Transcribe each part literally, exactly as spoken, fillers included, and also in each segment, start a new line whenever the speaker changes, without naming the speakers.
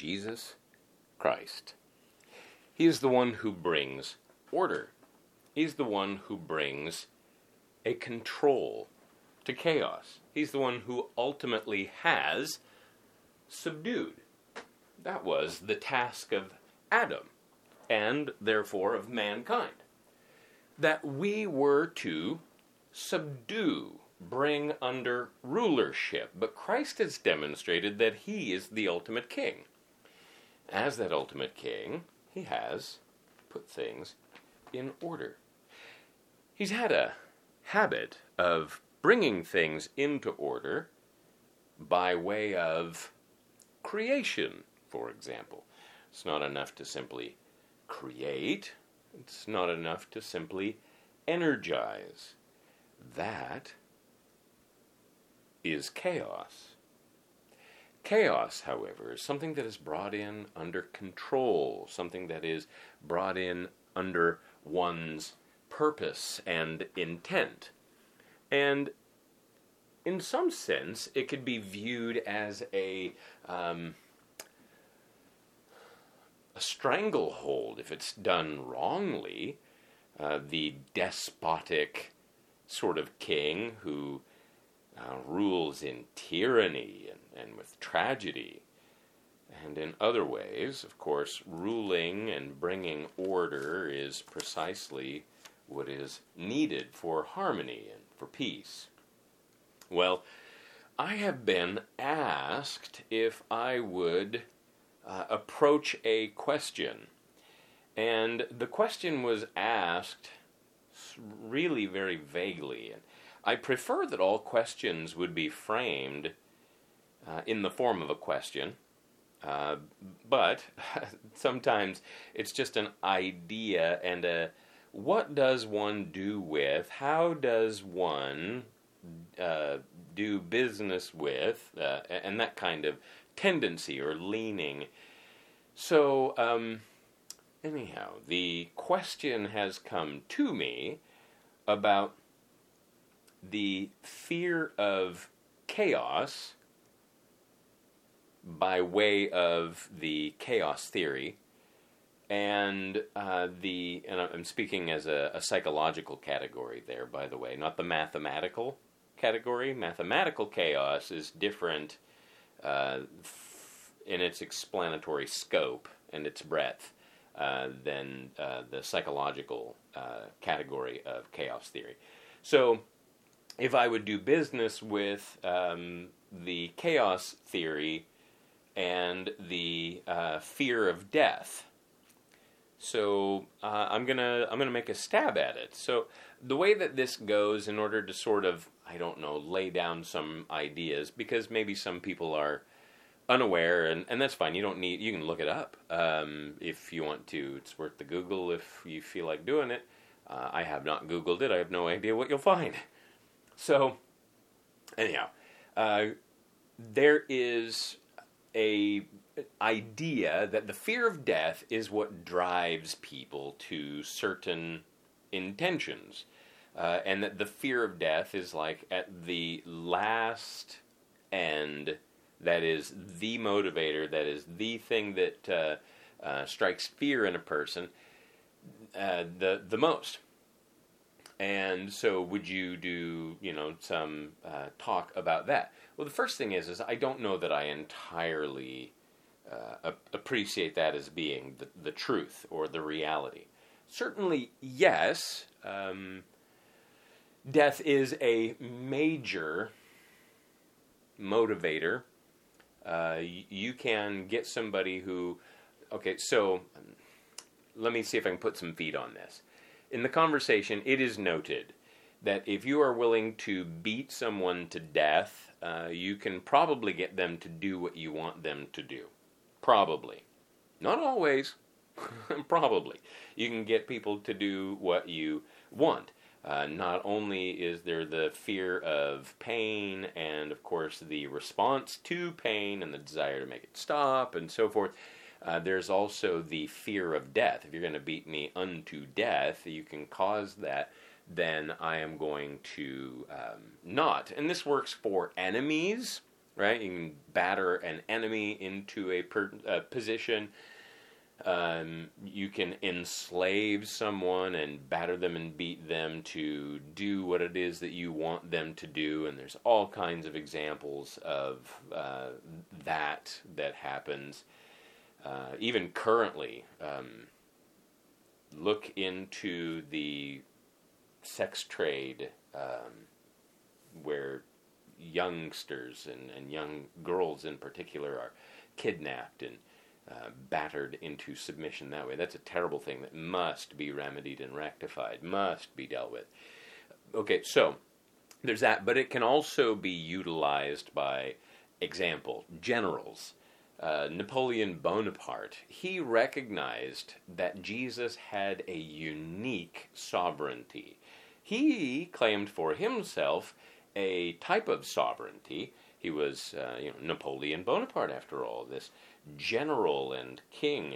Jesus Christ. He is the one who brings order. He's the one who brings a control to chaos. He's the one who ultimately has subdued. That was the task of Adam, and therefore of mankind. That we were to subdue, bring under rulership. But Christ has demonstrated that he is the ultimate king. As that ultimate king, he has put things in order. He's had a habit of bringing things into order by way of creation, for example. It's not enough to simply create. It's not enough to simply energize. That is chaos. Chaos, however, is something that is brought in under control, something that is brought in under one's purpose and intent. And in some sense, it could be viewed as a um, a stranglehold if it's done wrongly. Uh, the despotic sort of king who uh, rules in tyranny and, and with tragedy. And in other ways, of course, ruling and bringing order is precisely what is needed for harmony and for peace. Well, I have been asked if I would uh, approach a question. And the question was asked really very vaguely. And I prefer that all questions would be framed uh, in the form of a question. Uh, but sometimes it's just an idea and a what does one do with, how does one uh, do business with, uh, and that kind of tendency or leaning. So, um, anyhow, the question has come to me about the fear of chaos by way of the chaos theory, and uh, the and I'm speaking as a, a psychological category there, by the way, not the mathematical category. Mathematical chaos is different uh, f- in its explanatory scope and its breadth uh, than uh, the psychological uh, category of chaos theory. So, if I would do business with um, the chaos theory and the uh, fear of death. So uh, I'm gonna I'm gonna make a stab at it. So the way that this goes, in order to sort of, I don't know, lay down some ideas, because maybe some people are unaware, and, and that's fine. You don't need you can look it up um, if you want to. It's worth the Google if you feel like doing it. Uh, I have not Googled it. I have no idea what you'll find. So anyhow, uh, there is a idea that the fear of death is what drives people to certain intentions, uh, and that the fear of death is like at the last end, that is the motivator, that is the thing that uh, uh, strikes fear in a person uh, the the most. And so would you do, you know, some uh, talk about that? Well, the first thing is, is I don't know that I entirely uh, appreciate that as being the, the truth or the reality. Certainly, yes, um, death is a major motivator. Uh, you can get somebody who, okay, so let me see if I can put some feet on this. In the conversation, it is noted that if you are willing to beat someone to death, uh, you can probably get them to do what you want them to do. Probably. Not always. Probably. You can get people to do what you want. Uh, not only is there the fear of pain and, of course, the response to pain and the desire to make it stop and so forth, Uh, there's also the fear of death. If you're going to beat me unto death, you can cause that, then I am going to um, not. And this works for enemies right? You can batter an enemy into a, per, a position. Um, you can enslave someone and batter them and beat them to do what it is that you want them to do, and there's all kinds of examples of uh, that that happens. Uh, even currently, um, look into the sex trade, um, where youngsters and, and young girls in particular are kidnapped and uh, battered into submission that way. That's a terrible thing that must be remedied and rectified, must be dealt with. Okay, so there's that, but it can also be utilized by example, generals. Uh, Napoleon Bonaparte, he recognized that Jesus had a unique sovereignty. He claimed for himself a type of sovereignty. He was, uh, you know, Napoleon Bonaparte, after all, this general and king.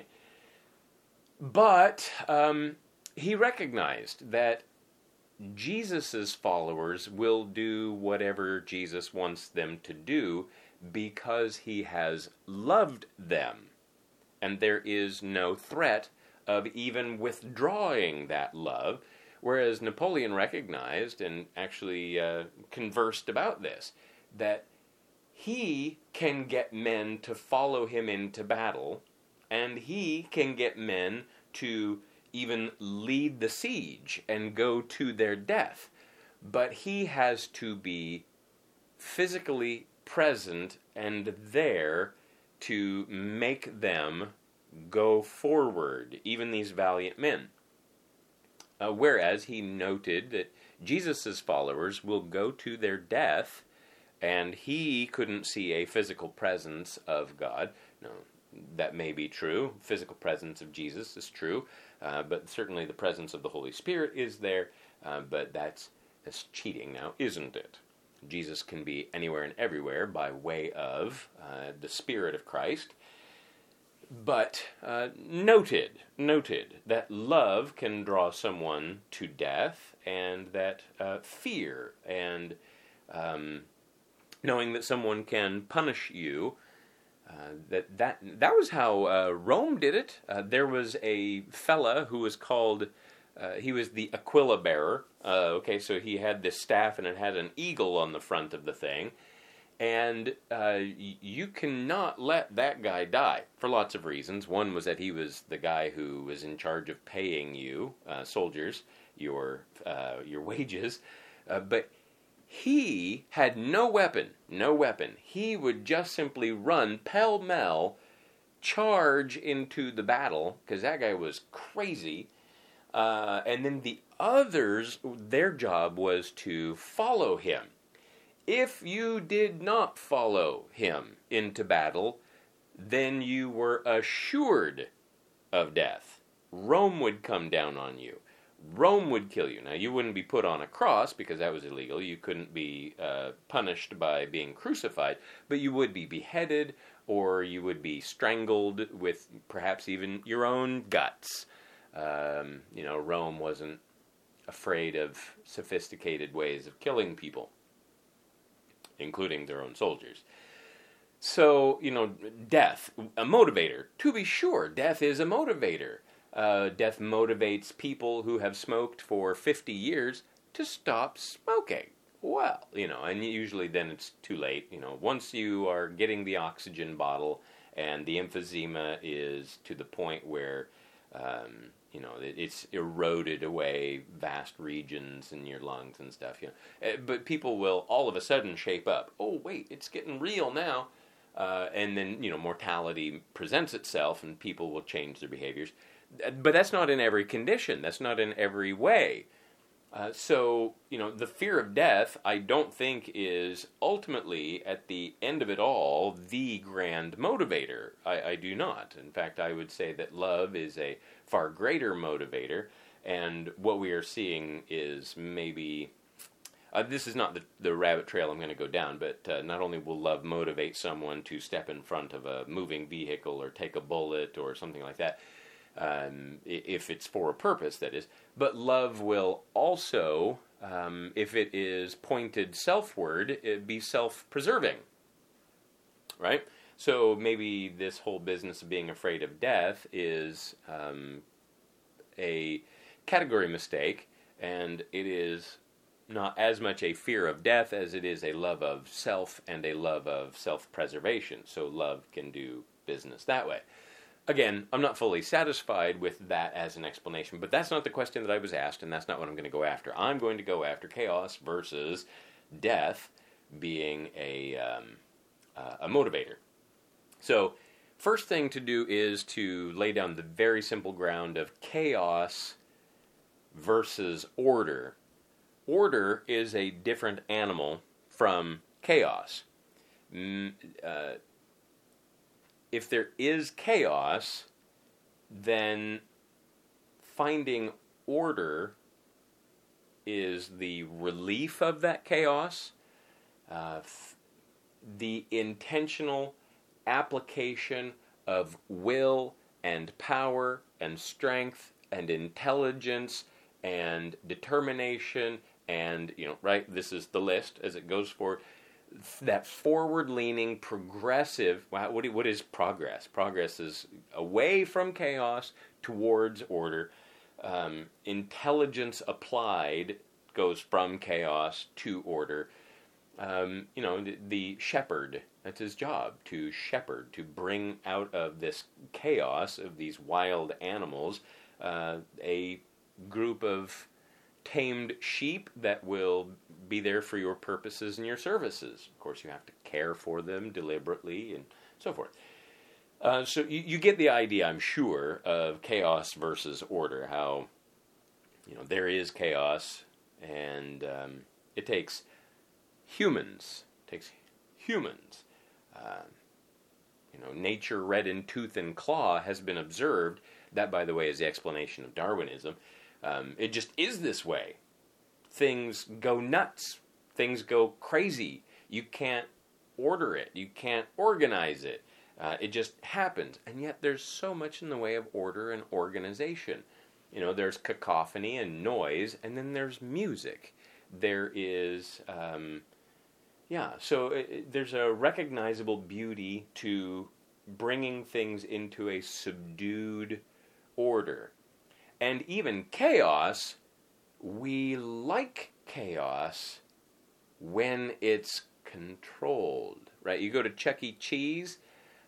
But um, he recognized that Jesus' followers will do whatever Jesus wants them to do because he has loved them. And there is no threat of even withdrawing that love. Whereas Napoleon recognized and actually uh, conversed about this, that he can get men to follow him into battle, and he can get men to even lead the siege and go to their death. But he has to be physically present and there to make them go forward, even these valiant men. Uh, whereas he noted that Jesus' followers will go to their death, and he couldn't see a physical presence of God. No, that may be true. Physical presence of Jesus is true, uh, but certainly the presence of the Holy Spirit is there, uh, but that's, that's cheating now, isn't it? Jesus can be anywhere and everywhere by way of uh, the Spirit of Christ. But uh, noted, noted that love can draw someone to death, and that uh, fear and um, knowing that someone can punish you, uh, that, that that was how uh, Rome did it. Uh, there was a fella who was called, uh, he was the Aquila bearer. Uh, okay, so he had this staff and it had an eagle on the front of the thing. And uh, you cannot let that guy die for lots of reasons. One was that he was the guy who was in charge of paying you, uh, soldiers, your uh, your wages. Uh, but he had no weapon, no weapon. He would just simply run pell-mell, charge into the battle, because that guy was crazy. Uh, and then the others, their job was to follow him. If you did not follow him into battle, then you were assured of death. Rome would come down on you. Rome would kill you. Now, you wouldn't be put on a cross because that was illegal. You couldn't be uh, punished by being crucified, but you would be beheaded, or you would be strangled with perhaps even your own guts. Um, you know, Rome wasn't afraid of sophisticated ways of killing people, including their own soldiers. So, you know, death, a motivator. To be sure, death is a motivator. Uh, death motivates people who have smoked for fifty years to stop smoking. Well, you know, and usually then it's too late. You know, once you are getting the oxygen bottle and the emphysema is to the point where, um, you know, it's eroded away vast regions in your lungs and stuff, you know. But people will all of a sudden shape up. Oh, wait, it's getting real now. Uh, and then, you know, mortality presents itself and people will change their behaviors. But that's not in every condition. That's not in every way. Uh, so, you know, the fear of death, I don't think is ultimately, at the end of it all, the grand motivator. I, I do not. In fact, I would say that love is a far greater motivator, and what we are seeing is maybe, uh, this is not the, the rabbit trail I'm going to go down, but uh, not only will love motivate someone to step in front of a moving vehicle or take a bullet or something like that, Um, if it's for a purpose, that is. But love will also, um, if it is pointed selfward, it be self-preserving. right? So maybe this whole business of being afraid of death is um, a category mistake, and it is not as much a fear of death as it is a love of self and a love of self-preservation. So love can do business that way. Again, I'm not fully satisfied with that as an explanation, but that's not the question that I was asked, and that's not what I'm going to go after. I'm going to go after chaos versus death being a, um, uh, a motivator. So, first thing to do is to lay down the very simple ground of chaos versus order. Order is a different animal from chaos. Mm, uh, if there is chaos, then finding order is the relief of that chaos, uh, f- the intentional application of will and power and strength and intelligence and determination and, you know, right, this is the list as it goes forward. That forward-leaning, progressive, wow, what, what is progress? Progress is away from chaos towards order. Um, intelligence applied goes from chaos to order. Um, you know, the, the shepherd, that's his job, to shepherd, to bring out of this chaos of these wild animals uh, a group of tamed sheep that will be there for your purposes and your services. Of course, you have to care for them deliberately and so forth. Uh, so you, you get the idea, I'm sure, of chaos versus order, how, you know, there is chaos, and um, it takes humans, it takes humans. Uh, you know, nature red in tooth and claw has been observed. That, by the way, is the explanation of Darwinism. Um, it just is this way. Things go nuts. Things go crazy. You can't order it. You can't organize it. Uh, it just happens. And yet there's so much in the way of order and organization. You know, there's cacophony and noise, and then there's music. There is, um, yeah, so it, there's a recognizable beauty to bringing things into a subdued order. And even chaos, we like chaos when it's controlled, right? You go to Chuck E. Cheese,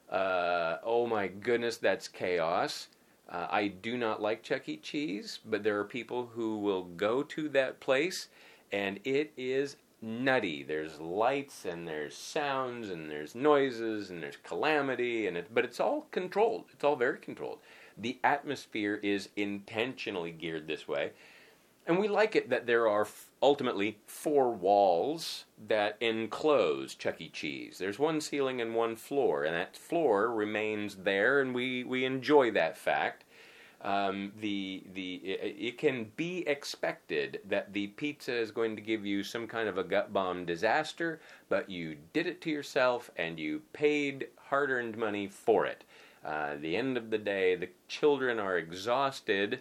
uh, oh my goodness, that's chaos. Uh, I do not like Chuck E. Cheese, but there are people who will go to that place, and it is nutty. There's lights, and there's sounds, and there's noises, and there's calamity, and it, but it's all controlled. It's all very controlled. The atmosphere is intentionally geared this way. And we like it that there are f- ultimately four walls that enclose Chuck E. Cheese. There's one ceiling and one floor, and that floor remains there, and we, we enjoy that fact. Um, the the it, it can be expected that the pizza is going to give you some kind of a gut bomb disaster, but you did it to yourself, and you paid hard-earned money for it. Uh, at the end of the day, the children are exhausted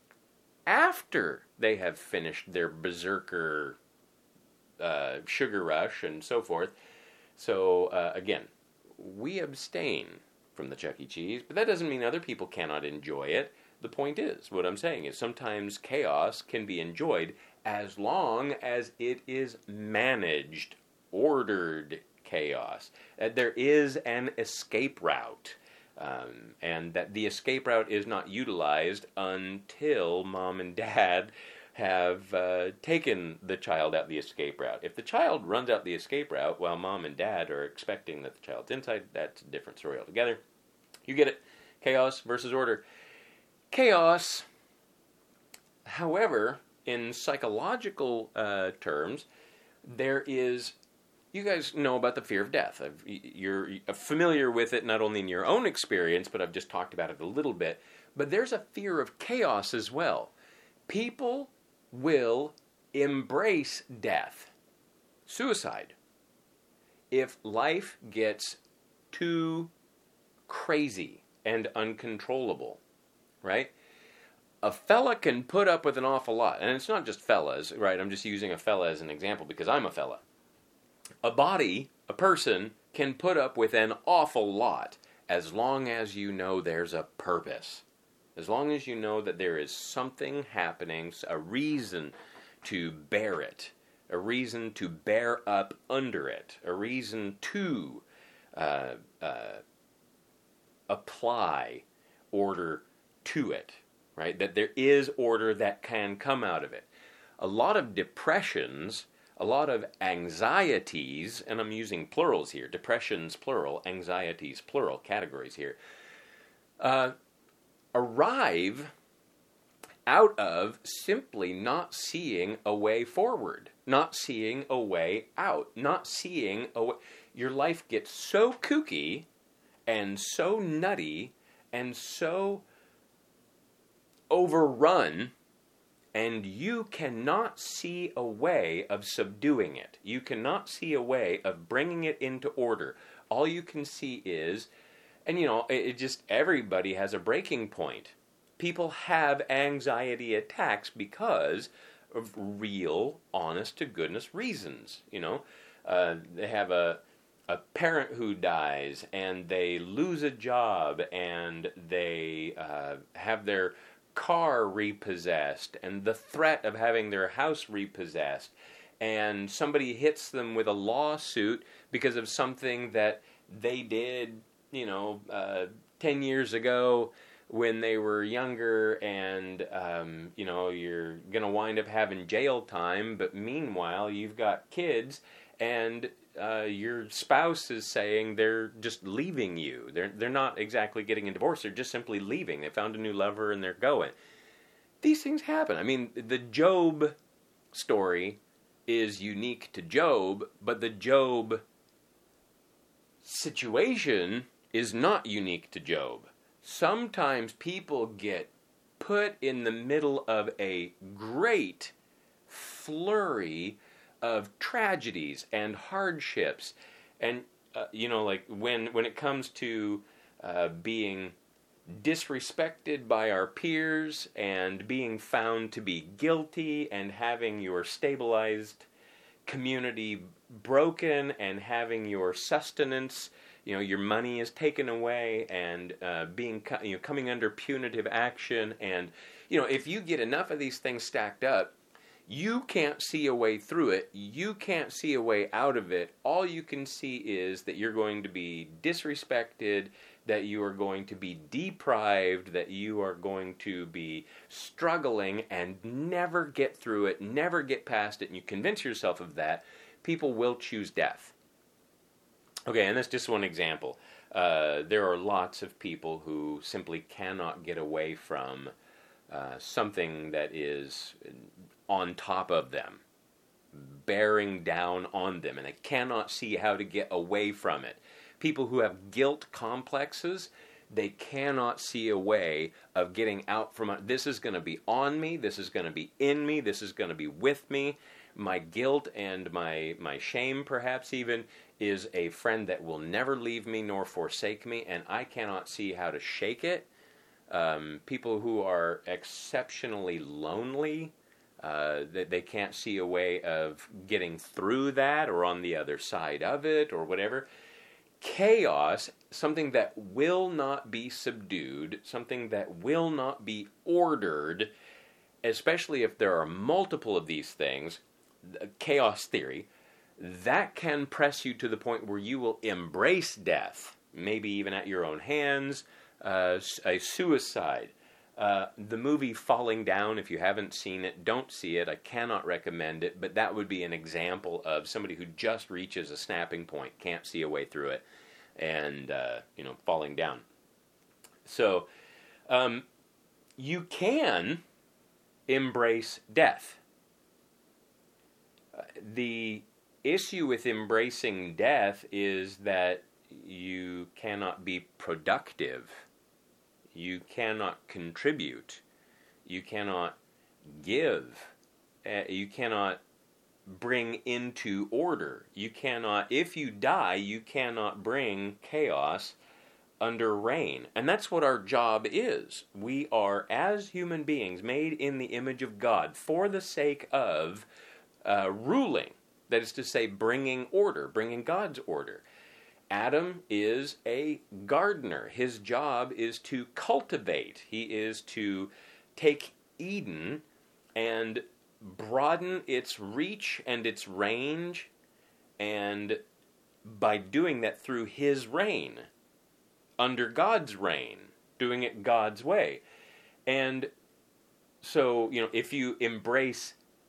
after they have finished their berserker uh, sugar rush and so forth. So, uh, again, we abstain from the Chuck E. Cheese, but that doesn't mean other people cannot enjoy it. The point is, what I'm saying is sometimes chaos can be enjoyed as long as it is managed, ordered chaos. Uh, there is an escape route. Um, and that the escape route is not utilized until mom and dad have uh, taken the child out the escape route. If the child runs out the escape route while mom and dad are expecting that the child's inside, that's a different story altogether. You get it. Chaos versus order. Chaos, however, in psychological uh, terms, there is... You guys know about the fear of death. I've, you're familiar with it not only in your own experience, but I've just talked about it a little bit. But there's a fear of chaos as well. People will embrace death, suicide, if life gets too crazy and uncontrollable, right? A fella can put up with an awful lot. And it's not just fellas, right? I'm just using a fella as an example because I'm a fella. A body, a person, can put up with an awful lot as long as you know there's a purpose. As long as you know that there is something happening, a reason to bear it, a reason to bear up under it, a reason to uh, uh, apply order to it, right? That there is order that can come out of it. A lot of depressions, a lot of anxieties, and I'm using plurals here, depressions plural, anxieties plural, categories here, uh, arrive out of simply not seeing a way forward, not seeing a way out, not seeing a way. Your life gets so kooky and so nutty and so overrun, and you cannot see a way of subduing it. You cannot see a way of bringing it into order. All you can see is, and you know, it, it just, everybody has a breaking point. People have anxiety attacks because of real, honest-to-goodness reasons, you know. Uh, they have a a parent who dies, and they lose a job, and they uh, have their car repossessed, and the threat of having their house repossessed, and somebody hits them with a lawsuit because of something that they did, you know, uh, ten years ago when they were younger, and, um, you know, you're going to wind up having jail time, but meanwhile, you've got kids, and uh, your spouse is saying they're just leaving you. They're, they're not exactly getting a divorce, they're just simply leaving. They found a new lover, and they're going. These things happen. I mean, the Job story is unique to Job, but the Job situation is not unique to Job. Sometimes people get put in the middle of a great flurry of tragedies and hardships. And, uh, you know, like when, when it comes to uh, being disrespected by our peers and being found to be guilty and having your stabilized community broken and having your sustenance, you know, your money is taken away, and uh, being, you know, coming under punitive action, and, you know, if you get enough of these things stacked up, you can't see a way through it. You can't see a way out of it. All you can see is that you're going to be disrespected, that you are going to be deprived, that you are going to be struggling and never get through it, never get past it, and you convince yourself of that, people will choose death. Okay, and that's just one example. Uh, there are lots of people who simply cannot get away from uh, something that is on top of them, bearing down on them, and they cannot see how to get away from it. People who have guilt complexes, they cannot see a way of getting out from it. This is going to be on me, this is going to be in me, this is going to be with me. My guilt and my, my shame, perhaps even, is a friend that will never leave me nor forsake me, and I cannot see how to shake it. Um, people who are exceptionally lonely, uh, that they can't see a way of getting through that or on the other side of it or whatever. Chaos, something that will not be subdued, something that will not be ordered, especially if there are multiple of these things, chaos theory, that can press you to the point where you will embrace death, maybe even at your own hands, uh, a suicide. Uh, the movie Falling Down, if you haven't seen it, don't see it. I cannot recommend it, but that would be an example of somebody who just reaches a snapping point, can't see a way through it, and, uh, you know, falling down. So, um, you can embrace death. Uh, the issue with embracing death is that you cannot be productive. You cannot contribute. You cannot give. Uh, you cannot bring into order. You cannot, if you die, you cannot bring chaos under reign. And that's what our job is. We are, as human beings, made in the image of God for the sake of uh, ruling. That is to say, bringing order, bringing God's order. Adam is a gardener. His job is to cultivate. He is to take Eden and broaden its reach and its range, and by doing that through his reign, under God's reign, doing it God's way. And so, you know, if you embrace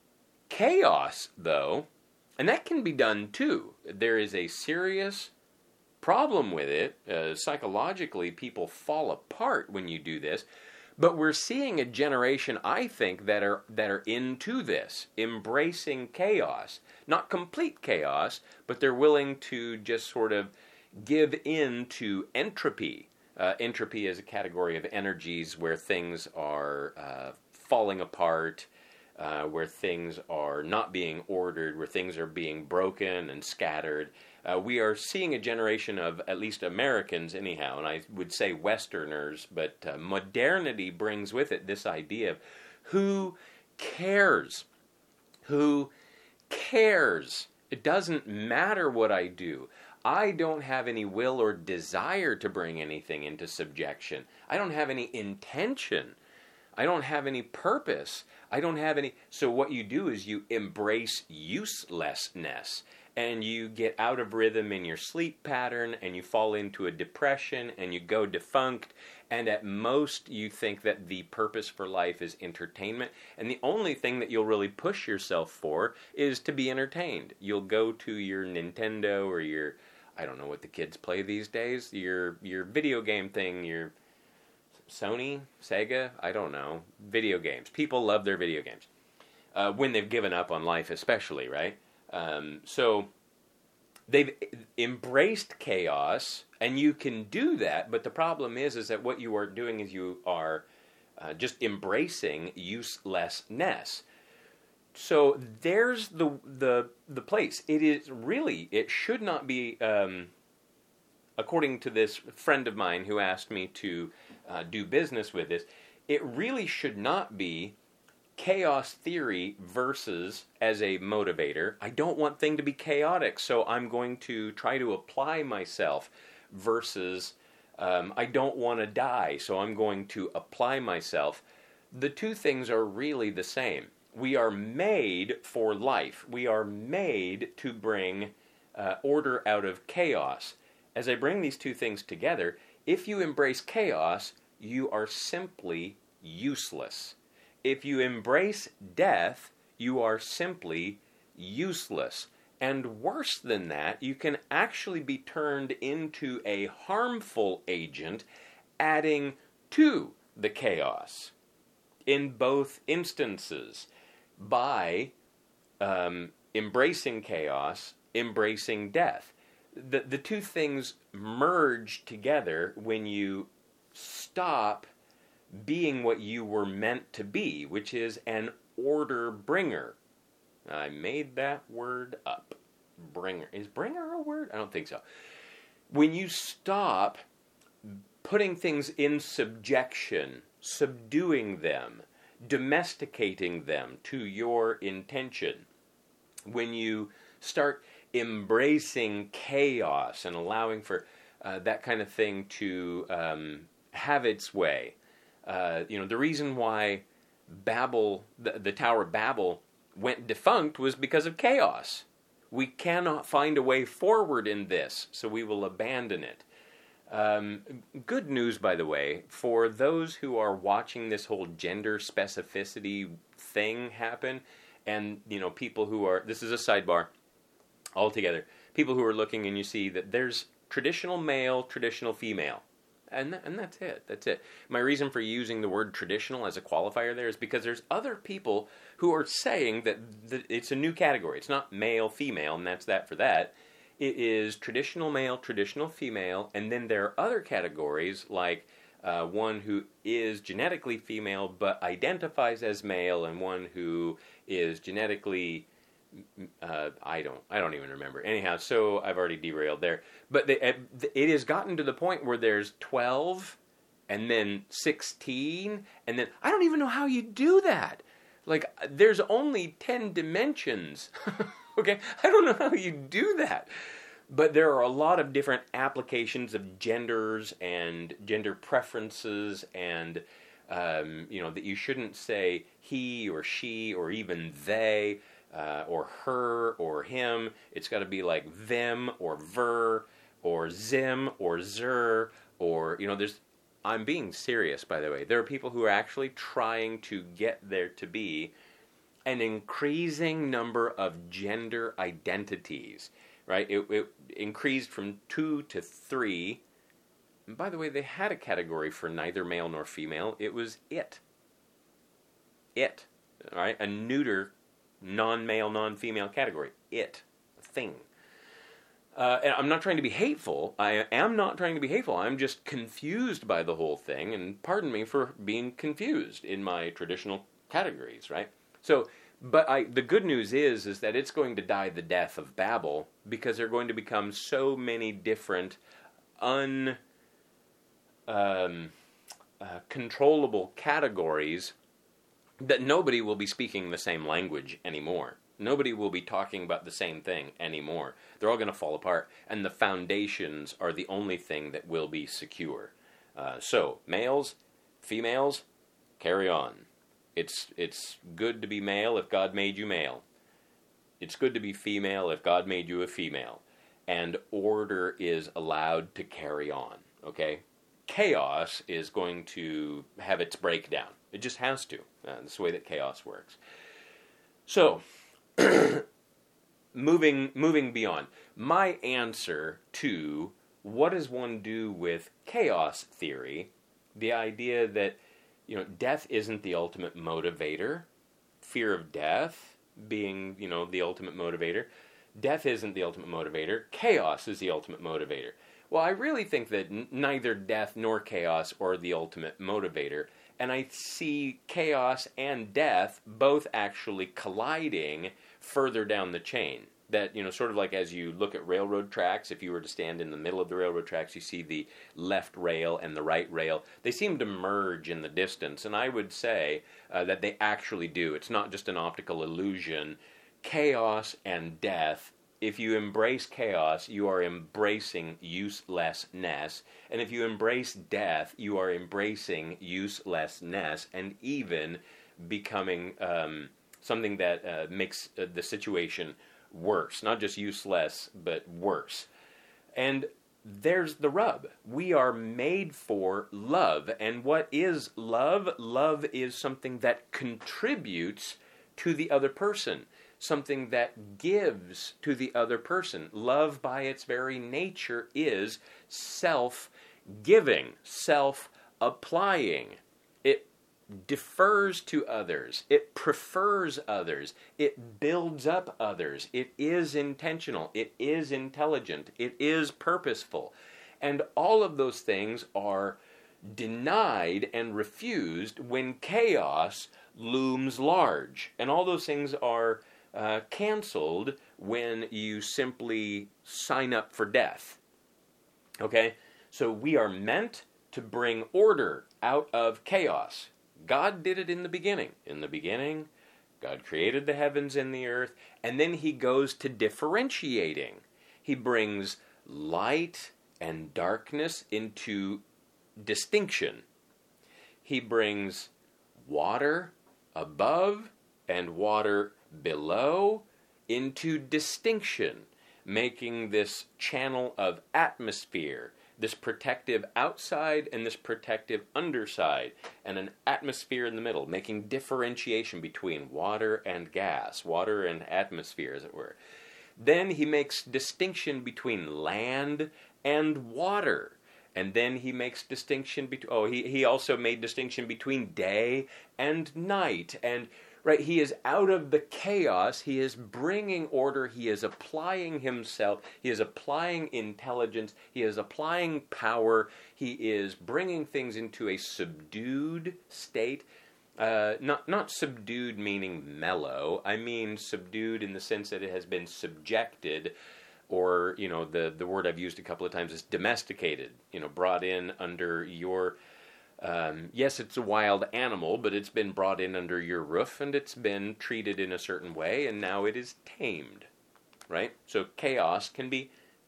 chaos, though, and that can be done too, there is a serious problem with it. Uh, psychologically, people fall apart when you do this. But we're seeing a generation, I think, that are that are into this, embracing chaos. Not complete chaos, but they're willing to just sort of give in to entropy. Uh, entropy is a category of energies where things are uh, falling apart, uh, where things are not being ordered, where things are being broken and scattered. Uh, we are seeing a generation of, at least Americans anyhow, and I would say Westerners, but uh, modernity brings with it this idea of who cares? Who cares? It doesn't matter what I do. I don't have any will or desire to bring anything into subjection. I don't have any intention. I don't have any purpose. I don't have any... So what you do is you embrace uselessness. And you get out of rhythm in your sleep pattern, and you fall into a depression, and you go defunct, and at most you think that the purpose for life is entertainment, and the only thing that you'll really push yourself for is to be entertained. You'll go to your Nintendo or your, I don't know what the kids play these days, your your video game thing, your Sony, Sega, I don't know, video games. People love their video games, uh, when they've given up on life especially, right? Um, so they've embraced chaos, and you can do that, but the problem is is that what you are doing is you are uh, just embracing uselessness. So there's the the the place. It is really, it should not be, um, according to this friend of mine who asked me to uh, do business with this, it really should not be chaos theory versus as a motivator. I don't want things to be chaotic, so I'm going to try to apply myself, versus um, I don't want to die, so I'm going to apply myself. The two things are really the same. We are made for life. We are made to bring uh, order out of chaos. As I bring these two things together, if you embrace chaos, you are simply useless. If you embrace death, you are simply useless. And worse than that, you can actually be turned into a harmful agent, adding to the chaos in both instances by um, embracing chaos, embracing death. The, the two things merge together when you stop being what you were meant to be, which is an order bringer. I made that word up. Bringer. Is bringer a word? I don't think so. When you stop putting things in subjection, subduing them, domesticating them to your intention, when you start embracing chaos and allowing for uh, that kind of thing to um, have its way, Uh, you know, the reason why Babel, the, the Tower of Babel, went defunct was because of chaos. We cannot find a way forward in this, so we will abandon it. Um, good news, by the way, for those who are watching this whole gender specificity thing happen, and, you know, people who are, this is a sidebar altogether, people who are looking and you see that there's traditional male, traditional female. And th- and that's it. That's it. My reason for using the word traditional as a qualifier there is because there's other people who are saying that th- it's a new category. It's not male, female, and that's that for that. It is traditional male, traditional female, and then there are other categories like uh, one who is genetically female but identifies as male, and one who is genetically Uh, I don't. I don't even remember. Anyhow, so I've already derailed there. But the, it has gotten to the point where there's twelve, and then sixteen, and then I don't even know how you do that. Like, there's only ten dimensions. Okay, I don't know how you do that. But there are a lot of different applications of genders and gender preferences, and um, you know, that you shouldn't say he or she or even they uh, or her or him. It's got to be like them or ver or zim or zer, or, you know, there's, I'm being serious, by the way. There are people who are actually trying to get there to be an increasing number of gender identities, right? It, it increased from two to three. And by the way, they had a category for neither male nor female. It was it. It, all right? A neuter, non-male, non-female category. It, a thing. Uh, and I'm not trying to be hateful. I am not trying to be hateful. I'm just confused by the whole thing, and pardon me for being confused in my traditional categories, right? So, but I, the good news is, is that it's going to die the death of Babel, because there are going to become so many different un, um, uh, controllable categories that nobody will be speaking the same language anymore. Nobody will be talking about the same thing anymore. They're all going to fall apart, and the foundations are the only thing that will be secure. Uh, so, males, females, carry on. It's it's good to be male if God made you male. It's good to be female if God made you a female. And order is allowed to carry on, okay? Chaos is going to have its breakdown. It just has to. Uh, that's the way that chaos works. So, moving moving beyond, my answer to what does one do with chaos theory, the idea that, you know, death isn't the ultimate motivator, fear of death being, you know, the ultimate motivator, death isn't the ultimate motivator, chaos is the ultimate motivator. Well, I really think that n- neither death nor chaos are the ultimate motivator, and I see chaos and death both actually colliding further down the chain. That, you know, sort of like as you look at railroad tracks, if you were to stand in the middle of the railroad tracks, you see the left rail and the right rail. They seem to merge in the distance, and I would say uh, that they actually do. It's not just an optical illusion. Chaos and death, if you embrace chaos, you are embracing uselessness. And if you embrace death, you are embracing uselessness and even becoming um, something that uh, makes uh, the situation worse. Not just useless, but worse. And there's the rub. We are made for love. And what is love? Love is something that contributes to the other person. Something that gives to the other person. Love, by its very nature, is self-giving, self-applying. It defers to others. It prefers others. It builds up others. It is intentional. It is intelligent. It is purposeful. And all of those things are denied and refused when chaos looms large. And all those things are Uh, canceled when you simply sign up for death. Okay? So we are meant to bring order out of chaos. God did it in the beginning. In the beginning, God created the heavens and the earth, and then he goes to differentiating. He brings light and darkness into distinction. He brings water above and water below into distinction, making this channel of atmosphere, this protective outside and this protective underside, and an atmosphere in the middle, making differentiation between water and gas, water and atmosphere, as it were. Then he makes distinction between land and water. And then he makes distinction between, oh, he, he also made distinction between day and night. And right, he is out of the chaos, he is bringing order, he is applying himself, he is applying intelligence, he is applying power, he is bringing things into a subdued state. Uh, not not subdued meaning mellow, I mean subdued in the sense that it has been subjected, or, you know, the, the word I've used a couple of times is domesticated, you know, brought in under your... Um, yes, it's a wild animal, but it's been brought in under your roof, and it's been treated in a certain way, and now it is tamed, right? So chaos can be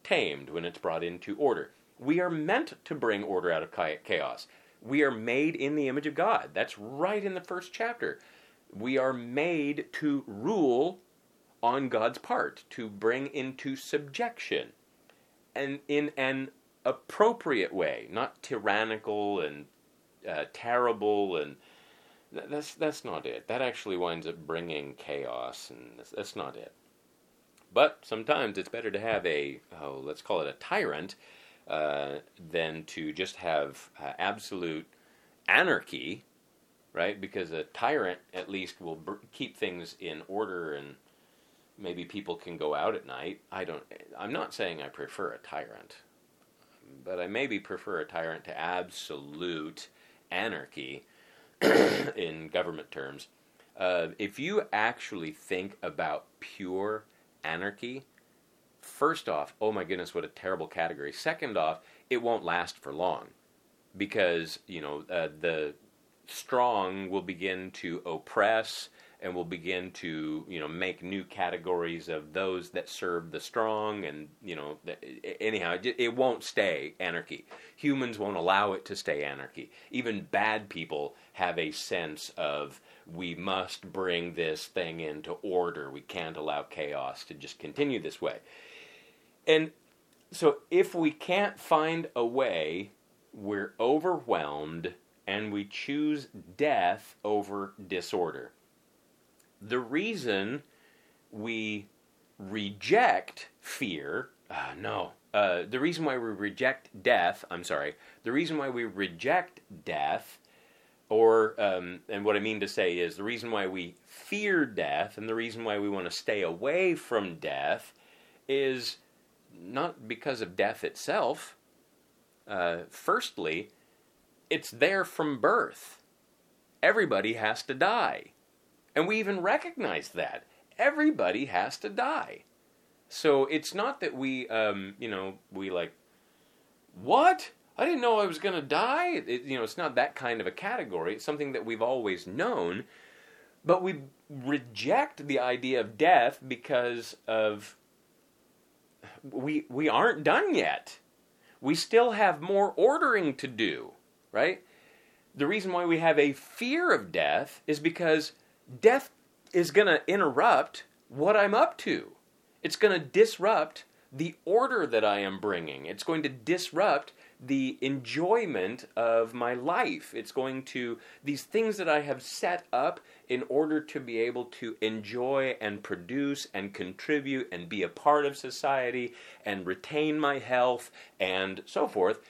tamed, when it's brought into order. We are meant to bring order out of chaos. We are made in the image of God. That's right in the first chapter. We are made to rule on God's part, to bring into subjection, and in an appropriate way, not tyrannical and uh, terrible, and th- that's that's not it. That actually winds up bringing chaos, and that's, that's not it. But sometimes it's better to have a, oh, let's call it a tyrant, uh, than to just have uh, absolute anarchy, right? Because a tyrant at least will br- keep things in order, and maybe people can go out at night. I don't. I'm not saying I prefer a tyrant, but I maybe prefer a tyrant to absolute anarchy in government terms. Uh, if you actually think about pure anarchy, first off, oh my goodness, what a terrible category. Second off, it won't last for long, because you know uh, the strong will begin to oppress and will begin to, you know, make new categories of those that serve the strong, and, you know, anyhow, it won't stay anarchy. Humans won't allow it to stay anarchy. Even bad people have a sense of, we must bring this thing into order. We can't allow chaos to just continue this way. And so if we can't find a way, we're overwhelmed, and we choose death over disorder. The reason we reject fear, uh, no, uh, the reason why we reject death, I'm sorry, the reason why we reject death, or, um, and what I mean to say is, the reason why we fear death, and the reason why we want to stay away from death, is not because of death itself. Uh, firstly, it's there from birth. Everybody has to die. And we even recognize that. Everybody has to die. So it's not that we, um, you know, we like, what? I didn't know I was going to die. It, you know, it's not that kind of a category. It's something that we've always known. But we reject the idea of death because of, we we aren't done yet. We still have more ordering to do, right? The reason why we have a fear of death is because death is going to interrupt what I'm up to. It's going to disrupt the order that I am bringing. It's going to disrupt the enjoyment of my life. It's going to, these things that I have set up in order to be able to enjoy and produce and contribute and be a part of society and retain my health and so forth.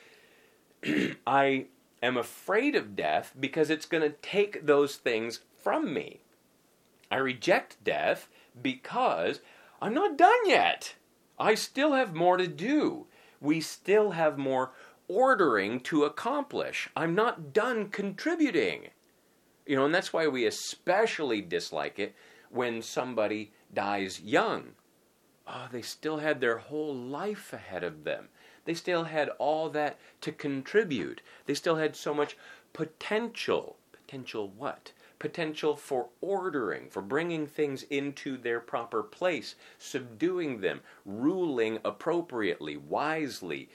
I am afraid of death because it's going to take those things from me. I reject death because I'm not done yet. I still have more to do. We still have more ordering to accomplish. I'm not done contributing. You know, and that's why we especially dislike it when somebody dies young. Oh, they still had their whole life ahead of them. They still had all that to contribute. They still had so much potential. Potential what? Potential for ordering, for bringing things into their proper place, subduing them, ruling appropriately, wisely.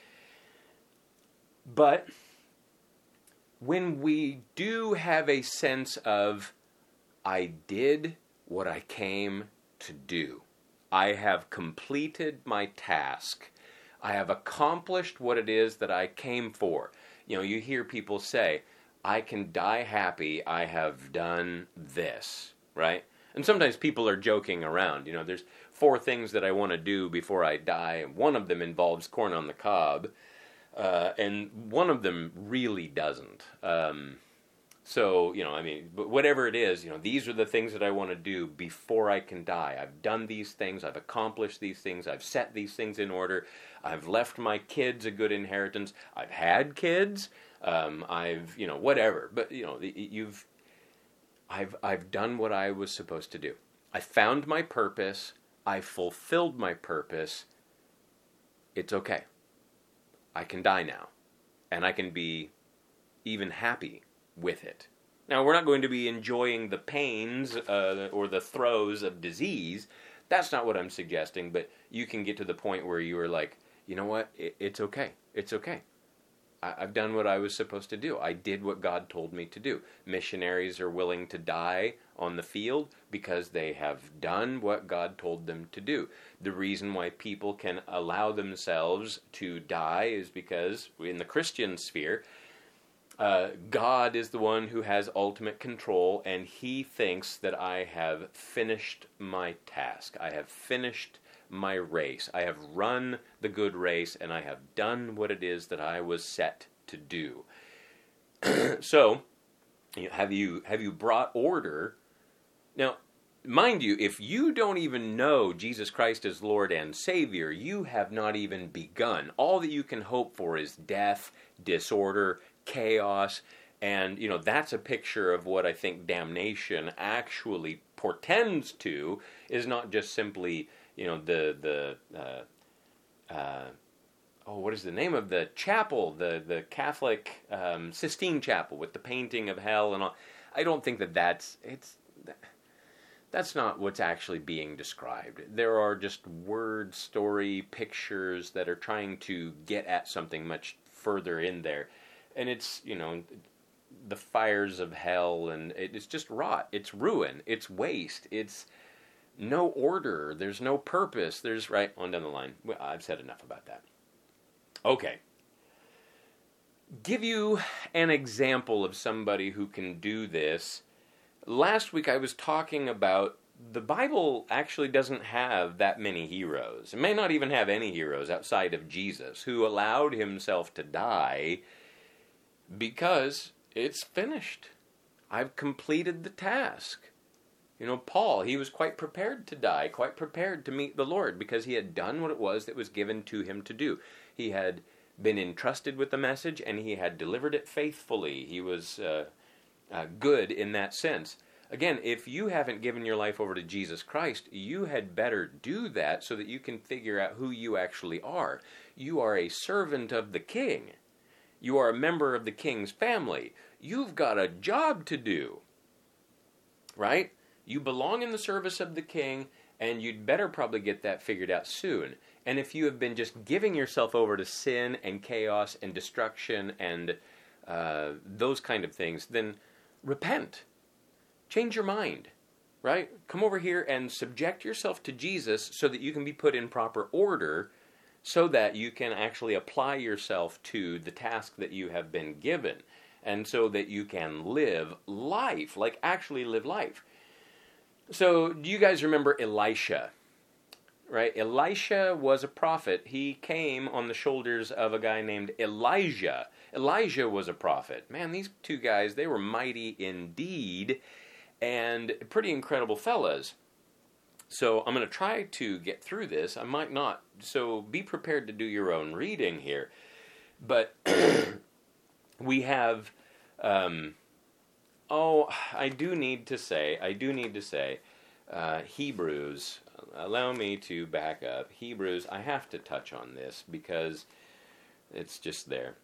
But when we do have a sense of, I did what I came to do. I have completed my task. I have accomplished what it is that I came for. You know, you hear people say, I can die happy, I have done this, right? And sometimes people are joking around. You know, there's four things that I want to do before I die, and one of them involves corn on the cob, uh, and one of them really doesn't. Um, so, you know, I mean, but whatever it is, you know, these are the things that I want to do before I can die. I've done these things, I've accomplished these things, I've set these things in order, I've left my kids a good inheritance, I've had kids, Um, I've, you know, whatever, but, you know, you've, I've, I've done what I was supposed to do. I found my purpose. I fulfilled my purpose. It's okay. I can die now, and I can be even happy with it. Now, we're not going to be enjoying the pains uh, or the throes of disease. That's not what I'm suggesting, but you can get to the point where you are like, you know what? It, it's okay. It's okay. I, I've done what I was supposed to do. I did what God told me to do. Missionaries are willing to die on the field because they have done what God told them to do. The reason why people can allow themselves to die is because in the Christian sphere, uh, God is the one who has ultimate control, and he thinks that I have finished my task. I have finished my race. I have run the good race, and I have done what it is that I was set to do. So, have you have you brought order? Now, mind you, if you don't even know Jesus Christ as Lord and Savior, you have not even begun. All that you can hope for is death, disorder, chaos, and, you know, that's a picture of what I think damnation actually portends to, is not just simply, you know, the, the uh, uh, oh, what is the name of the chapel, the, the Catholic um, Sistine Chapel with the painting of hell and all. I don't think that that's, it's... That's not what's actually being described. There are just word, story, pictures that are trying to get at something much further in there. And it's, you know, the fires of hell, and it's just rot. It's ruin. It's waste. It's no order. There's no purpose. There's, right, on down the line. I've said enough about that. Okay. Give you an example of somebody who can do this. Last week I was talking about the Bible actually doesn't have that many heroes. It may not even have any heroes outside of Jesus, who allowed himself to die because it's finished. I've completed the task. You know, Paul, he was quite prepared to die, quite prepared to meet the Lord, because he had done what it was that was given to him to do. He had been entrusted with the message, and he had delivered it faithfully. He was... Uh, Uh, good in that sense. Again, if you haven't given your life over to Jesus Christ, you had better do that so that you can figure out who you actually are. You are a servant of the King. You are a member of the King's family. You've got a job to do. Right? You belong in the service of the King, and you'd better probably get that figured out soon. And if you have been just giving yourself over to sin and chaos and destruction and uh, those kind of things, then repent. Change your mind, right? Come over here and subject yourself to Jesus so that you can be put in proper order so that you can actually apply yourself to the task that you have been given, and so that you can live life, like actually live life. So, do you guys remember Elisha? Right? Elisha was a prophet. He came on the shoulders of a guy named Elijah. Elijah was a prophet. Man, these two guys, they were mighty indeed, and pretty incredible fellas. So I'm going to try to get through this. I might not. So be prepared to do your own reading here. But we have, um, oh, I do need to say, I do need to say, uh, Hebrews. Allow me to back up. Hebrews, I have to touch on this because it's just there.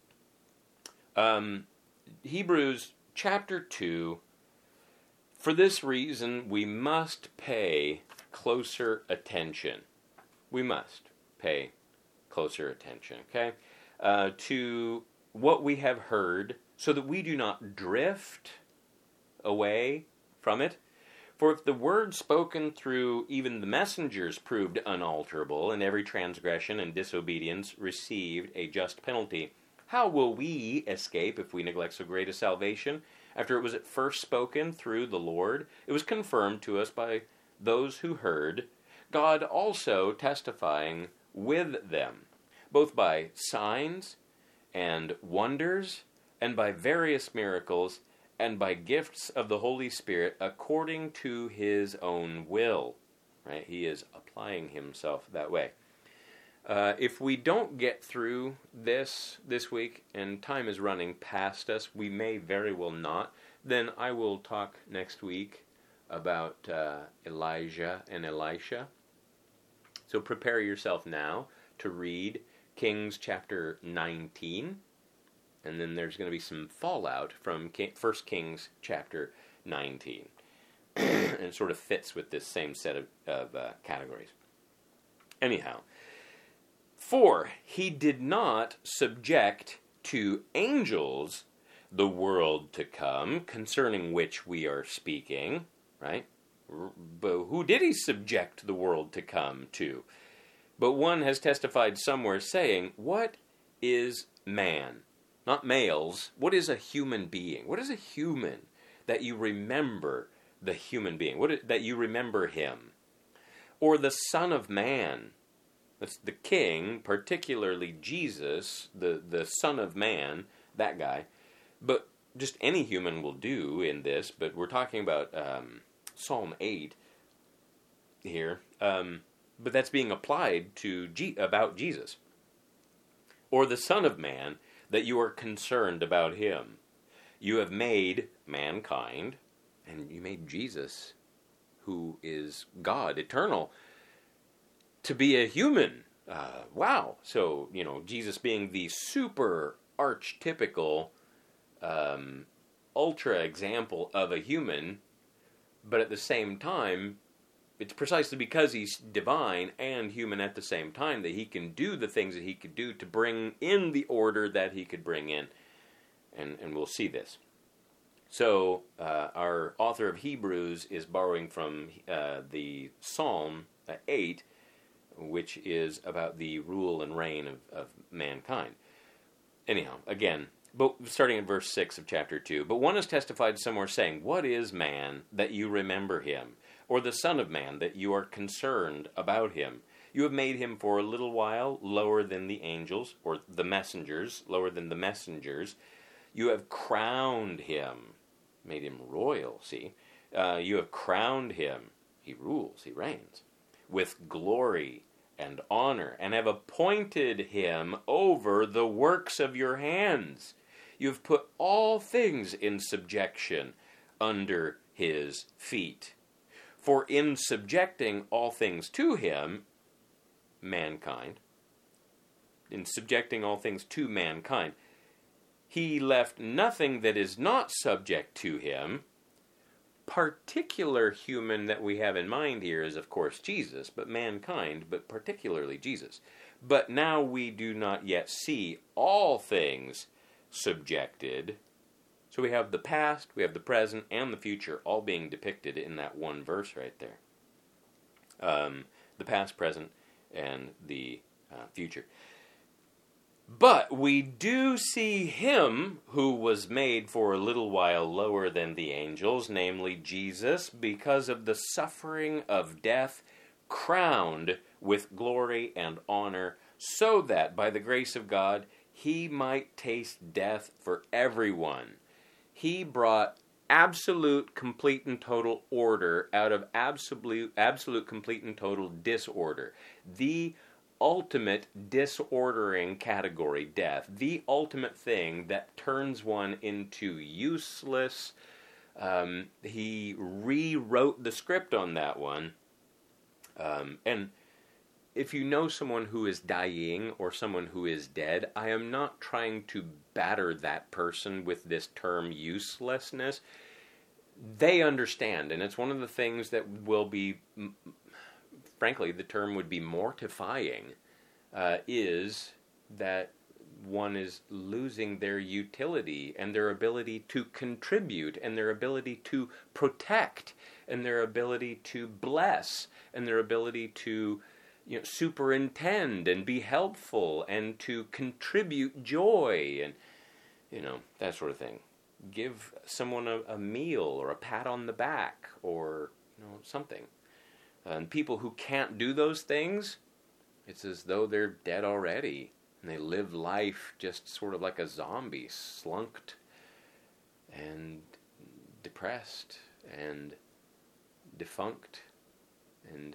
Um, Hebrews chapter two, for this reason we must pay closer attention. We must pay closer attention, okay, uh, to what we have heard, so that we do not drift away from it. For if the word spoken through even the messengers proved unalterable, and every transgression and disobedience received a just penalty, how will we escape if we neglect so great a salvation? After it was at first spoken through the Lord, it was confirmed to us by those who heard, God also testifying with them, both by signs and wonders, and by various miracles, and by gifts of the Holy Spirit according to his own will. Right? He is applying himself that way. Uh, if we don't get through this this week, and time is running past us, we may very well not, then I will talk next week about uh, Elijah and Elisha. So prepare yourself now to read Kings chapter nineteen. And then there's going to be some fallout from First Kings chapter nineteen. And it sort of fits with this same set of, of uh, categories. Anyhow, For he did not subject to angels the world to come, concerning which we are speaking, right? But who did he subject the world to come to? But one has testified somewhere saying, what is man? Not males. What is a human being? What is a human? That you remember the human being. What is, that you remember him. Or the Son of Man. That's the King, particularly Jesus, the, the Son of Man, that guy. But just any human will do in this, but we're talking about um, Psalm eight here. Um, but that's being applied to G- about Jesus. Or the Son of Man, that you are concerned about him. You have made mankind, and you made Jesus, who is God, eternal, to be a human. Uh, wow. So, you know, Jesus being the super archetypical, um, ultra example of a human, but at the same time, it's precisely because he's divine and human at the same time that he can do the things that he could do to bring in the order that he could bring in. And, and we'll see this. So, uh, our author of Hebrews is borrowing from uh, the Psalm uh, eight, which is about the rule and reign of, of mankind. Anyhow, again, but starting at verse six of chapter two, but one has testified somewhere saying, what is man that you remember him? Or the Son of Man that you are concerned about him? You have made him for a little while lower than the angels, or the messengers, lower than the messengers. You have crowned him, made him royal, see? Uh, you have crowned him, he rules, he reigns, with glory and honor, and have appointed him over the works of your hands. You have put all things in subjection under his feet. For in subjecting all things to him, mankind, in subjecting all things to mankind, he left nothing that is not subject to him. Particular human that we have in mind here is, of course, Jesus, but mankind, but particularly Jesus. But now we do not yet see all things subjected. So we have the past, we have the present, and the future all being depicted in that one verse right there. Um, the past, present, and the uh, future. But we do see him who was made for a little while lower than the angels, namely Jesus, because of the suffering of death, crowned with glory and honor, so that by the grace of God he might taste death for everyone. He brought absolute, complete, and total order out of absolute, absolute, complete, and total disorder. The ultimate disordering category, death, the ultimate thing that turns one into useless. Um, he rewrote the script on that one. Um, and if you know someone who is dying or someone who is dead, I am not trying to batter that person with this term uselessness. They understand, and it's one of the things that will be, frankly, the term would be mortifying, uh, is that one is losing their utility and their ability to contribute and their ability to protect and their ability to bless and their ability to, you know, superintend and be helpful and to contribute joy and, you know, that sort of thing. Give someone a, a meal or a pat on the back or, you know, something. And people who can't do those things, it's as though they're dead already. And they live life just sort of like a zombie, slunked and depressed and defunct. And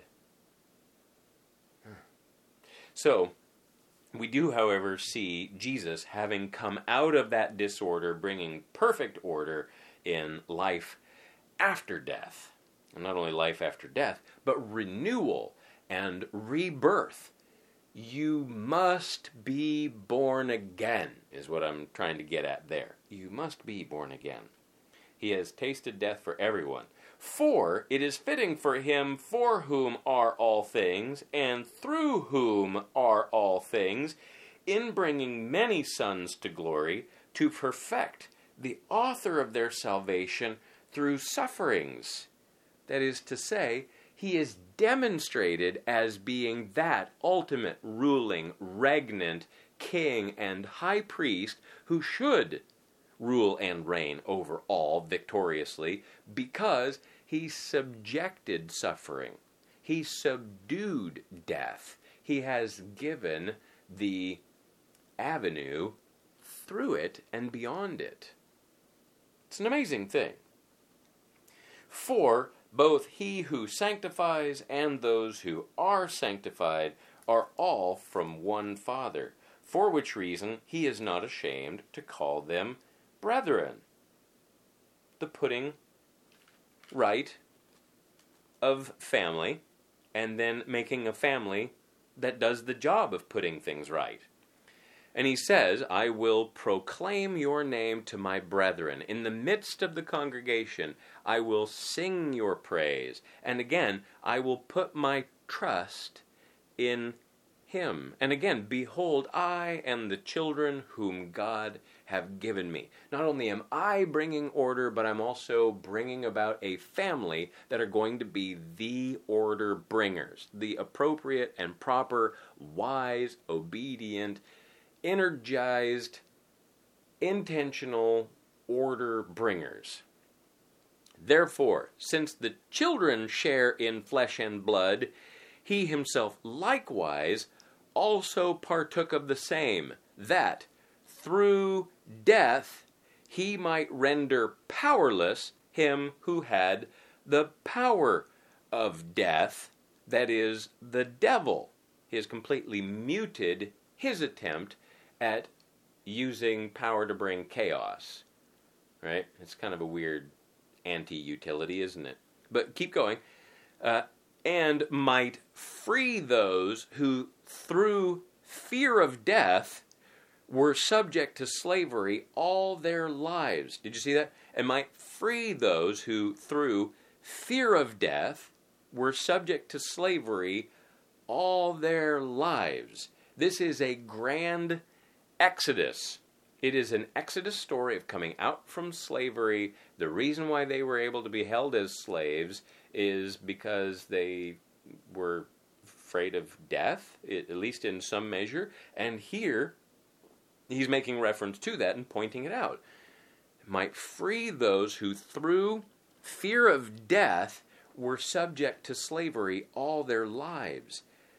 huh. So, we do, however, see Jesus having come out of that disorder, bringing perfect order in life after death. And not only life after death, but renewal and rebirth. You must be born again, is what I'm trying to get at there. You must be born again. He has tasted death for everyone. For it is fitting for him for whom are all things, and through whom are all things, in bringing many sons to glory, to perfect the author of their salvation through sufferings. That is to say, he is demonstrated as being that ultimate ruling, regnant king and high priest who should rule and reign over all victoriously, because he subjected suffering. He subdued death. He has given the avenue through it and beyond it. It's an amazing thing. For both he who sanctifies and those who are sanctified are all from one Father, for which reason he is not ashamed to call them brethren. The putting right of family, and then making a family that does the job of putting things right. And he says, I will proclaim your name to my brethren. In the midst of the congregation, I will sing your praise. And again, I will put my trust in him. And again, behold, I am the children whom God have given me. Not only am I bringing order, but I'm also bringing about a family that are going to be the order bringers, the appropriate and proper, wise, obedient, energized, intentional order bringers. Therefore, since the children share in flesh and blood, he himself likewise also partook of the same, that through death he might render powerless him who had the power of death, that is, the devil. He has completely muted his attempt at using power to bring chaos. Right? It's kind of a weird anti-utility, isn't it? But keep going. Uh, and might free those who, through fear of death, were subject to slavery all their lives. Did you see that? And might free those who, through fear of death, were subject to slavery all their lives. This is a grand exodus. It is an exodus story of coming out from slavery. The reason why they were able to be held as slaves is because they were afraid of death, at least in some measure. And here, he's making reference to that and pointing it out. Might free those who, through fear of death, were subject to slavery all their lives.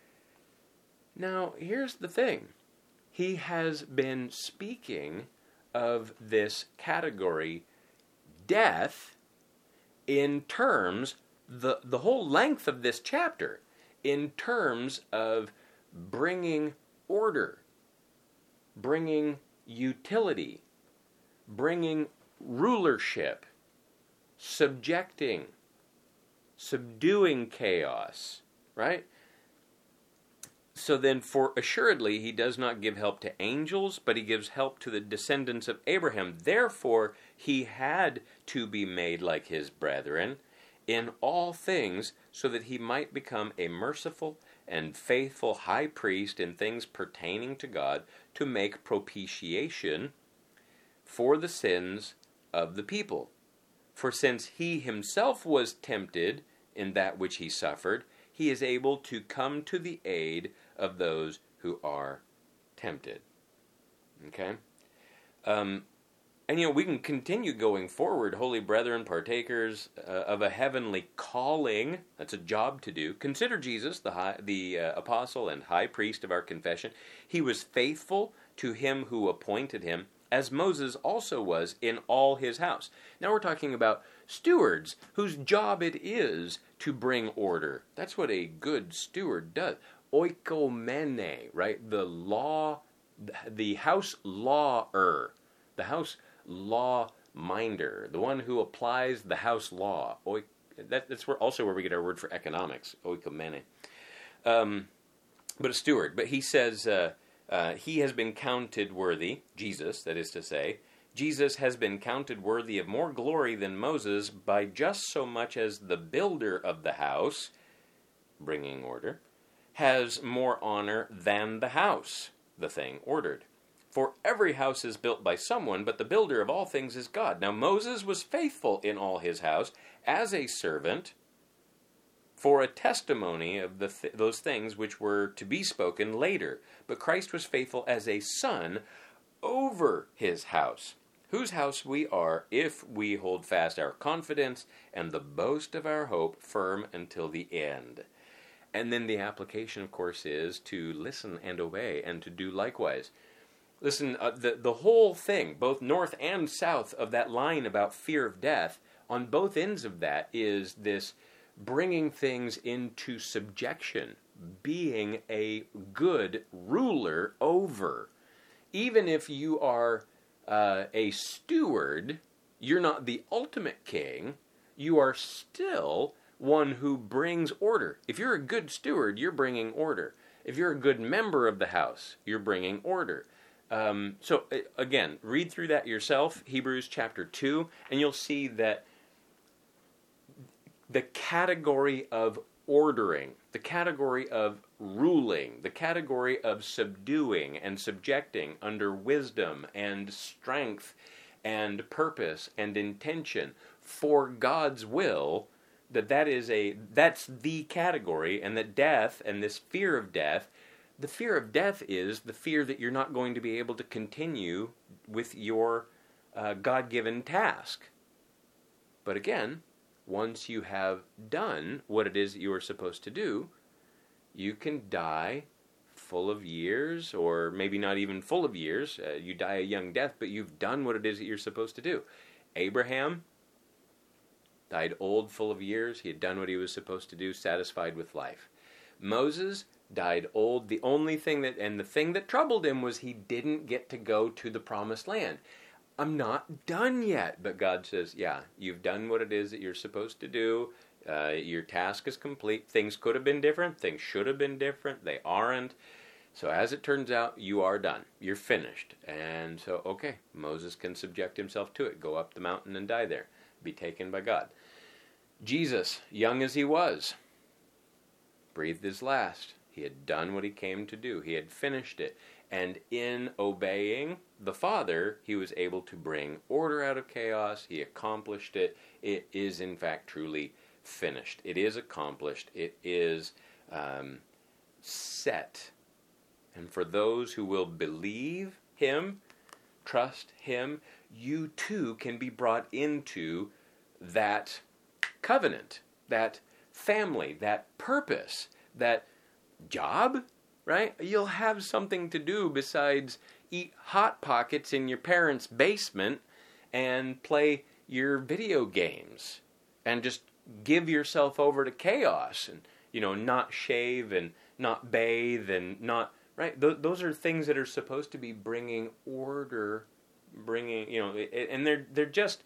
Now, here's the thing. He has been speaking of this category, death, in terms, the, the whole length of this chapter, in terms of bringing order, bringing utility, bringing rulership, subjecting, subduing chaos, right? So then, for assuredly, he does not give help to angels, but he gives help to the descendants of Abraham. Therefore, he had to be made like his brethren in all things, so that he might become a merciful and faithful high priest in things pertaining to God, to make propitiation for the sins of the people. For since he himself was tempted in that which he suffered, he is able to come to the aid of those who are tempted. Okay? Um, and, you know, we can continue going forward, holy brethren, partakers uh, of a heavenly calling. That's a job to do. Consider Jesus, the high, the uh, apostle and high priest of our confession. He was faithful to him who appointed him, as Moses also was in all his house. Now we're talking about stewards, whose job it is to bring order. That's what a good steward does. Oikomene, right? The law, the house lawer, the house law minder, the one who applies the house law. Oik, that, that's where also where we get our word for economics, oikomene. Um, but a steward. But he says uh, uh, he has been counted worthy, Jesus, that is to say, Jesus has been counted worthy of more glory than Moses by just so much as the builder of the house, bringing order, has more honor than the house, the thing ordered. For every house is built by someone, but the builder of all things is God. Now Moses was faithful in all his house as a servant for a testimony of the th- those things which were to be spoken later. But Christ was faithful as a son over his house, whose house we are if we hold fast our confidence and the boast of our hope firm until the end. And then the application, of course, is to listen and obey and to do likewise. Listen, uh, the, the whole thing, both north and south of that line about fear of death, on both ends of that is this bringing things into subjection, being a good ruler over. Even if you are uh, a steward, you're not the ultimate king, you are still one who brings order. If you're a good steward, you're bringing order. If you're a good member of the house, you're bringing order. Um, so, again, read through that yourself, Hebrews chapter two, and you'll see that the category of ordering, the category of ruling, the category of subduing and subjecting under wisdom and strength and purpose and intention for God's will, that that is a, that's the category, and that death and this fear of death, the fear of death is the fear that you're not going to be able to continue with your uh, God-given task. But again, once you have done what it is that you are supposed to do, you can die full of years, or maybe not even full of years. Uh, you die a young death, but you've done what it is that you're supposed to do. Abraham died old, full of years. He had done what he was supposed to do, satisfied with life. Moses died old. The only thing that, and the thing that troubled him was he didn't get to go to the promised land. I'm not done yet. But God says, yeah, you've done what it is that you're supposed to do. Uh, your task is complete. Things could have been different. Things should have been different. They aren't. So as it turns out, you are done. You're finished. And so, okay, Moses can subject himself to it. Go up the mountain and die there. Be taken by God. Jesus, young as he was, breathed his last. He had done what he came to do. He had finished it. And in obeying the Father, he was able to bring order out of chaos. He accomplished it. It is, in fact, truly finished. It is accomplished. It is um, set. And for those who will believe him, trust him, you too can be brought into that covenant, that family, that purpose, that job, right? You'll have something to do besides eat Hot Pockets in your parents' basement and play your video games and just give yourself over to chaos and, you know, not shave and not bathe and not, right? Th- those are things that are supposed to be bringing order, bringing, you know, and they're they're just,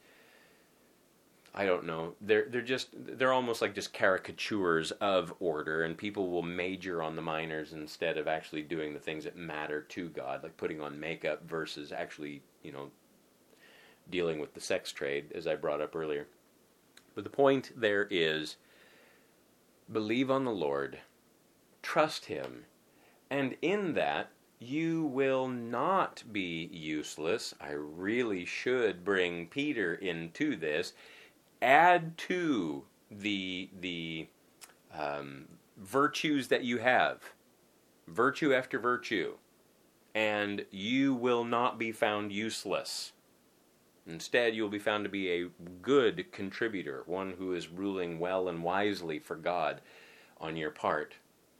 I don't know. They're they're just they're almost like just caricatures of order, and people will major on the minors instead of actually doing the things that matter to God, like putting on makeup versus actually, you know, dealing with the sex trade, as I brought up earlier. But the point there is, believe on the Lord, trust him, and in that you will not be useless. I really should bring Peter into this. Add to the the um, virtues that you have, virtue after virtue, and you will not be found useless. Instead, you will be found to be a good contributor, one who is ruling well and wisely for God on your part.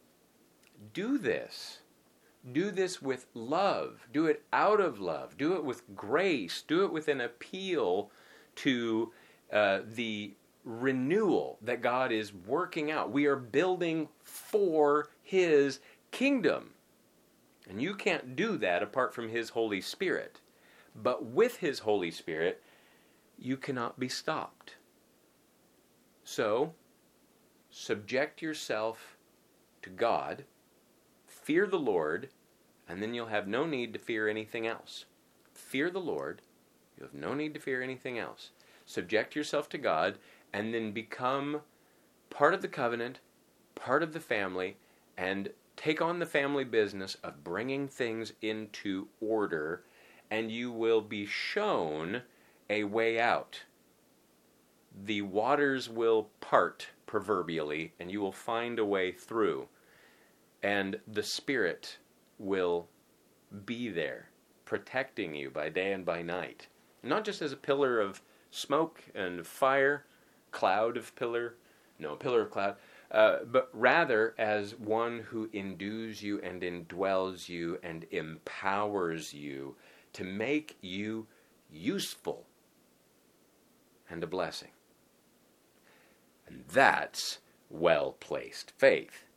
Do this. Do this with love. Do it out of love. Do it with grace. Do it with an appeal to Uh, the renewal that God is working out. We are building for his kingdom. And you can't do that apart from his Holy Spirit. But with his Holy Spirit, you cannot be stopped. So, subject yourself to God, fear the Lord, and then you'll have no need to fear anything else. Fear the Lord, You have no need to fear anything else. Subject yourself to God, and then become part of the covenant, part of the family, and take on the family business of bringing things into order, and you will be shown a way out. The waters will part, proverbially, and you will find a way through. And the Spirit will be there, protecting you by day and by night. Not just as a pillar of smoke and fire, cloud of pillar, no, pillar of cloud, uh, but rather as one who endues you and indwells you and empowers you to make you useful and a blessing. And that's well-placed faith.